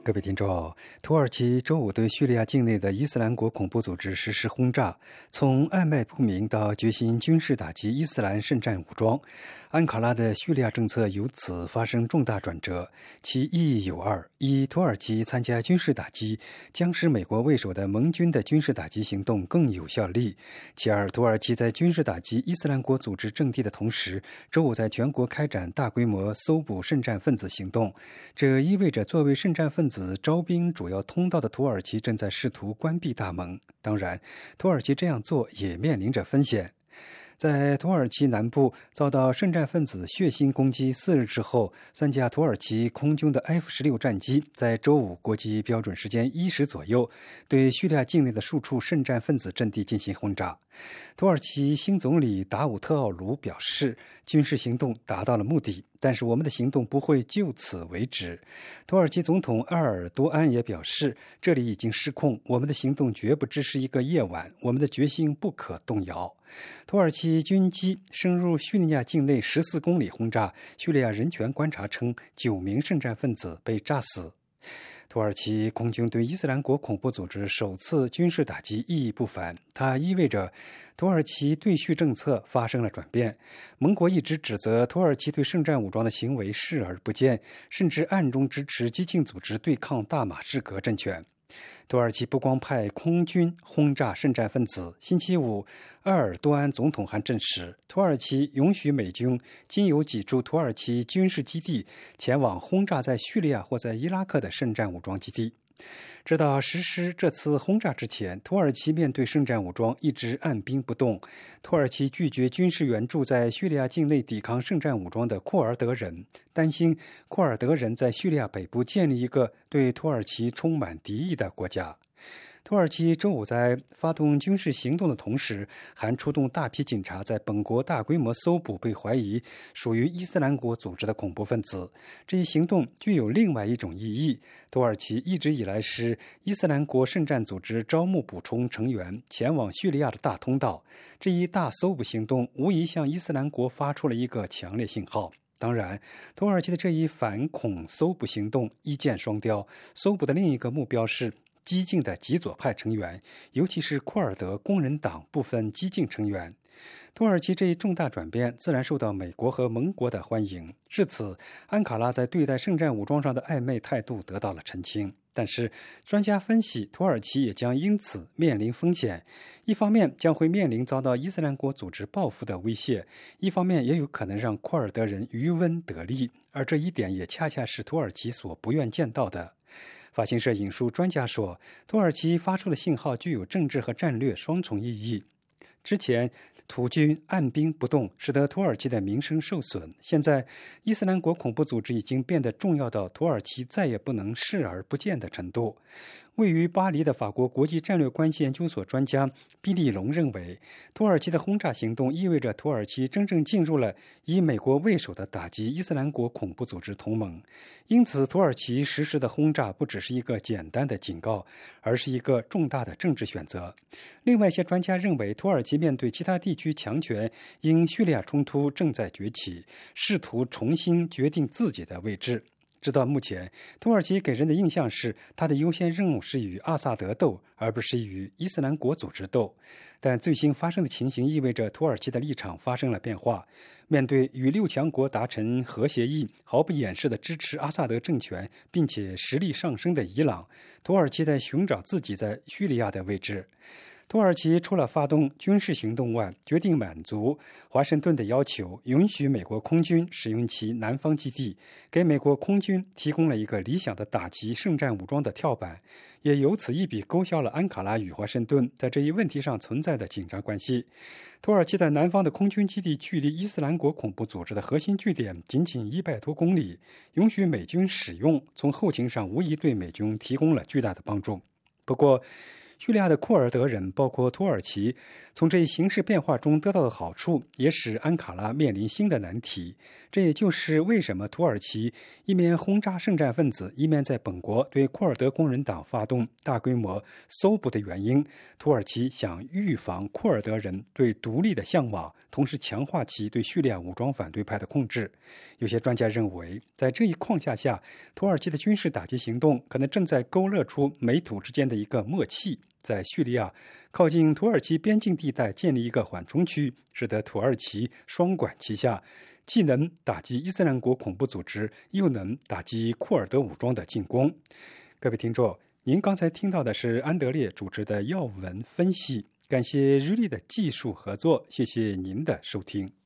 各位听众，土耳其周五对叙利亚境内的伊斯兰国恐怖组织实施轰炸，从暧昧不明到决心军事打击伊斯兰圣战武装，安卡拉的叙利亚政策由此发生重大转折。其意义有二：一，土耳其参加军事打击将使美国为首的盟军的军事打击行动更有效力；其二，土耳其在军事打击伊斯兰国组织阵地的同时，周五在全国开展大规模搜捕圣战分子行动。这意味着作为圣战分子招兵主要通道的土耳其正在试图关闭大门。当然，土耳其这样做也面临着风险。在土耳其南部遭到圣战分子血腥攻击4日之后，3架土耳其空军的 F-16战机在周五国际标准时间1时左右对叙利亚境内的数处圣战分子阵地进行轰炸。土耳其新总理达武特奥卢表示，军事行动达到了目的，但是我们的行动不会就此为止。土耳其总统埃尔多安也表示，这里已经失控，我们的行动绝不只是一个夜晚，我们的决心不可动摇。土耳其军机深入叙利亚境内14公里轰炸，叙利亚人权观察称9名圣战分子被炸死。土耳其空军对伊斯兰国恐怖组织首次军事打击意义不凡，它意味着土耳其对叙政策发生了转变。盟国一直指责土耳其对圣战武装的行为视而不见，甚至暗中支持激进组织对抗大马士革政权。土耳其不光派空军轰炸圣战分子，星期五，埃尔多安总统还证实，土耳其允许美军经由几处土耳其军事基地前往轰炸在叙利亚或在伊拉克的圣战武装基地。直到实施这次轰炸之前，土耳其面对圣战武装一直按兵不动。土耳其拒绝军事援助在叙利亚境内抵抗圣战武装的库尔德人，担心库尔德人在叙利亚北部建立一个对土耳其充满敌意的国家。土耳其周五在发动军事行动的同时，还出动大批警察在本国大规模搜捕被怀疑属于伊斯兰国组织的恐怖分子。这一行动具有另外一种意义：土耳其一直以来是伊斯兰国圣战组织招募补充成员前往叙利亚的大通道。这一大搜捕行动无疑向伊斯兰国发出了一个强烈信号。当然，土耳其的这一反恐搜捕行动一箭双雕，搜捕的另一个目标是激进的极左派成员，尤其是库尔德工人党部分激进成员。土耳其这一重大转变自然受到美国和盟国的欢迎。至此，安卡拉在对待圣战武装上的暧昧态度得到了澄清。但是，专家分析，土耳其也将因此面临风险。一方面将会面临遭到伊斯兰国组织报复的威胁，一方面也有可能让库尔德人渔翁得利，而这一点也恰恰是土耳其所不愿见到的。法新社引述专家说，土耳其发出的信号具有政治和战略双重意义。之前，土军按兵不动，使得土耳其的名声受损。现在，伊斯兰国恐怖组织已经变得重要到土耳其再也不能视而不见的程度。位于巴黎的法国国际战略关系研究所专家毕利龙认为，土耳其的轰炸行动意味着土耳其真正进入了以美国为首的打击伊斯兰国恐怖组织同盟。因此，土耳其实施的轰炸不只是一个简单的警告，而是一个重大的政治选择。另外一些专家认为，土耳其面对其他地区强权因叙利亚冲突正在崛起，试图重新决定自己的位置。直到目前，土耳其给人的印象是他的优先任务是与阿萨德斗，而不是与伊斯兰国组织斗。但最新发生的情形意味着土耳其的立场发生了变化。面对与6强国达成核协议，毫不掩饰地支持阿萨德政权，并且实力上升的伊朗，土耳其在寻找自己在叙利亚的位置。土耳其除了发动军事行动外，决定满足华盛顿的要求，允许美国空军使用其南方基地，给美国空军提供了一个理想的打击圣战武装的跳板，也由此一笔勾销了安卡拉与华盛顿在这一问题上存在的紧张关系。土耳其在南方的空军基地距离伊斯兰国恐怖组织的核心据点仅仅100多公里，允许美军使用，从后勤上无疑对美军提供了巨大的帮助。不过， 叙利亚的库尔德人，包括土耳其，从这一形势变化中得到的好处，也使安卡拉面临新的难题。这也就是为什么土耳其一面轰炸圣战分子，一面在本国对库尔德工人党发动大规模搜捕的原因。土耳其想预防库尔德人对独立的向往，同时强化其对叙利亚武装反对派的控制。有些专家认为，在这一框架下，土耳其的军事打击行动可能正在勾勒出美土之间的一个默契，在叙利亚靠近土耳其边境地带建立一个缓冲区，使得土耳其双管齐下，既能打击伊斯兰国恐怖组织，又能打击库尔德武装的进攻。各位听众，您刚才听到的是安德烈主持的要闻分析，感谢日历的技术合作，谢谢您的收听。